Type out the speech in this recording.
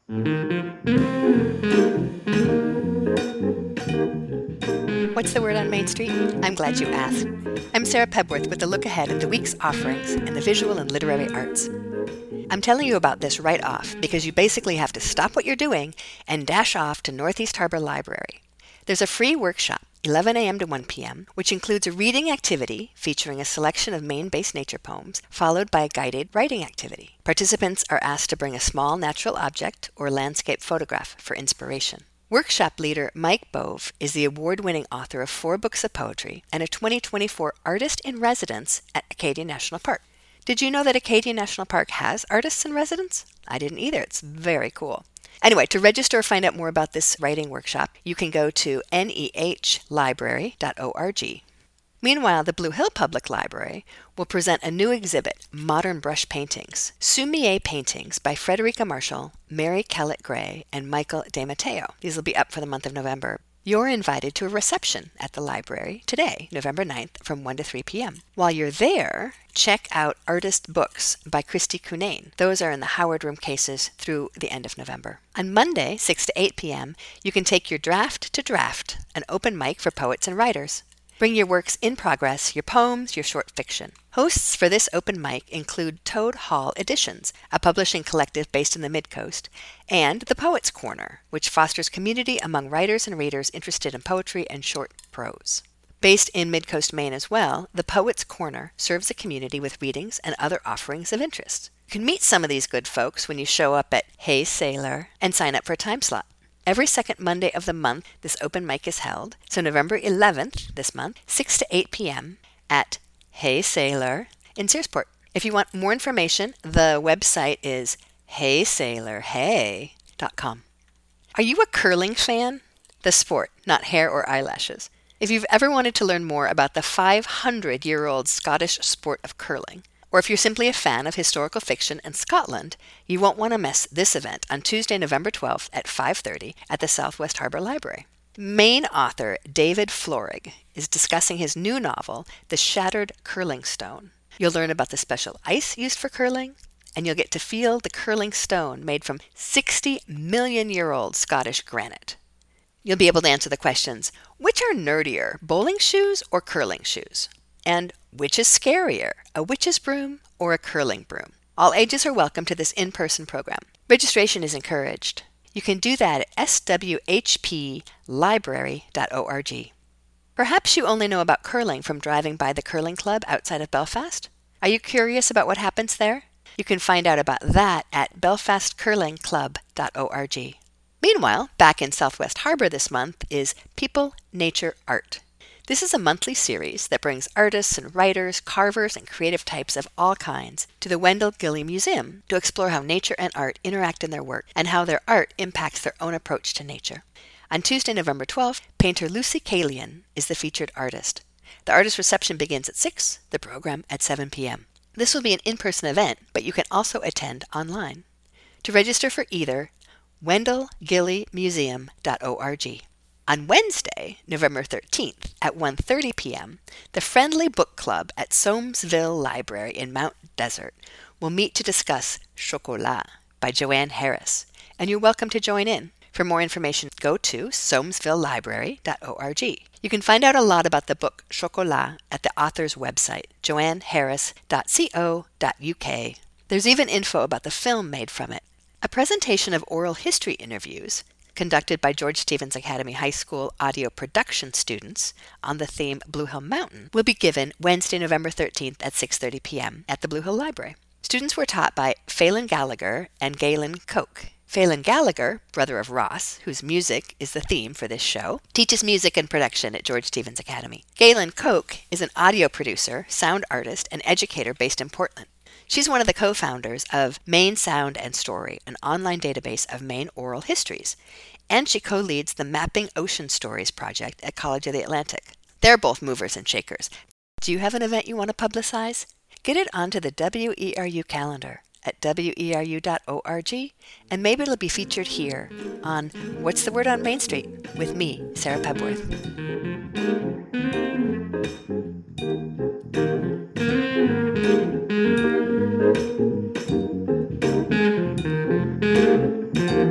What's the word on Main Street? I'm glad you asked. I'm Sarah Pebworth with a look ahead at the week's offerings in the visual and literary arts. I'm telling you about this right off because you basically have to stop what you're doing and dash off to Northeast Harbor Library. There's a free workshop, 11 a.m. to 1 p.m., which includes a reading activity featuring a selection of Maine-based nature poems, followed by a guided writing activity. Participants are asked to bring a small natural object or landscape photograph for inspiration. Workshop leader Mike Bove is the award-winning author of 4 books of poetry and a 2024 Artist in Residence at Acadia National Park. Did you know that Acadia National Park has artists in residence? I didn't either. It's very cool. Anyway, to register or find out more about this writing workshop, you can go to nehlibrary.org. Meanwhile, the Blue Hill Public Library will present a new exhibit, Modern Brush Paintings, Sumier Paintings by Frederica Marshall, Mary Kellett Gray, and Michael DeMatteo. These will be up for the month of November. You're invited to a reception at the library today, November 9th, from 1 to 3 p.m. While you're there, check out Artist Books by Christy Cunane. Those are in the Howard Room cases through the end of November. On Monday, 6 to 8 p.m., you can take your draft to draft, an open mic for poets and writers. Bring your works in progress, your poems, your short fiction. Hosts for this open mic include Toad Hall Editions, a publishing collective based in the Mid-Coast, and The Poets' Corner, which fosters community among writers and readers interested in poetry and short prose. Based in Mid-Coast, Maine as well, The Poets' Corner serves the community with readings and other offerings of interest. You can meet some of these good folks when you show up at Hey Sailor and sign up for a time slot. Every second Monday of the month, this open mic is held. So November 11th, this month, 6 to 8 p.m. at Hey Sailor in Searsport. If you want more information, the website is heysailorhey.com. Are you a curling fan? The sport, not hair or eyelashes. If you've ever wanted to learn more about the 500-year-old Scottish sport of curling, or if you're simply a fan of historical fiction and Scotland, you won't want to miss this event on Tuesday, November 12th at 5:30 at the Southwest Harbor Library. Maine author David Florig is discussing his new novel, The Shattered Curling Stone. You'll learn about the special ice used for curling, and you'll get to feel the curling stone made from 60-million-year-old Scottish granite. You'll be able to answer the questions, which are nerdier, bowling shoes or curling shoes? And which is scarier, a witch's broom or a curling broom? All ages are welcome to this in-person program. Registration is encouraged. You can do that at swhplibrary.org. Perhaps you only know about curling from driving by the curling club outside of Belfast. Are you curious about what happens there? You can find out about that at belfastcurlingclub.org. Meanwhile, back in Southwest Harbor this month is People, Nature, Art. This is a monthly series that brings artists and writers, carvers, and creative types of all kinds to the Wendell Gilley Museum to explore how nature and art interact in their work and how their art impacts their own approach to nature. On Tuesday, November 12th, painter Lucy Kalian is the featured artist. The artist reception begins at 6, the program at 7 p.m. This will be an in-person event, but you can also attend online. To register for either, wendellgilleymuseum.org. On Wednesday, November 13th at 1:30 p.m., the Friendly Book Club at Somesville Library in Mount Desert will meet to discuss Chocolat by Joanne Harris, and you're welcome to join in. For more information, go to somesvillelibrary.org. You can find out a lot about the book Chocolat at the author's website, joanneharris.co.uk. There's even info about the film made from it. A presentation of oral history interviews conducted by George Stevens Academy High School audio production students on the theme Blue Hill Mountain will be given Wednesday, November 13th at 6:30 p.m. at the Blue Hill Library. Students were taught by Phelan Gallagher and Galen Koch. Phelan Gallagher, brother of Ross, whose music is the theme for this show, teaches music and production at George Stevens Academy. Galen Koch is an audio producer, sound artist, and educator based in Portland. She's one of the co-founders of Maine Sound and Story, an online database of Maine oral histories, and she co-leads the Mapping Ocean Stories project at College of the Atlantic. They're both movers and shakers. Do you have an event you want to publicize? Get it onto the WERU calendar at weru.org, and maybe it'll be featured here on What's the Word on Main Street with me, Sarah Pebworth.